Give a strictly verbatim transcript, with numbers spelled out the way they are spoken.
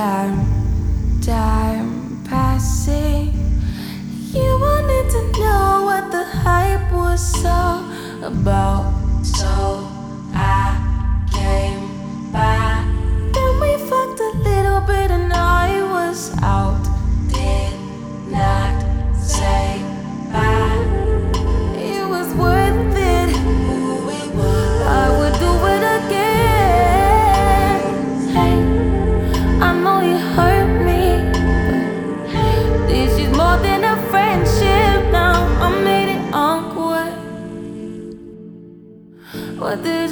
time, time passing. You wanted to know what the hype was all about, so I came by. Then we fucked a little bit and I was out. Did not say bye. It was worth it. I would do it again. Hey, I know you hurt me, but this is more than a friendship now. I made it awkward. What did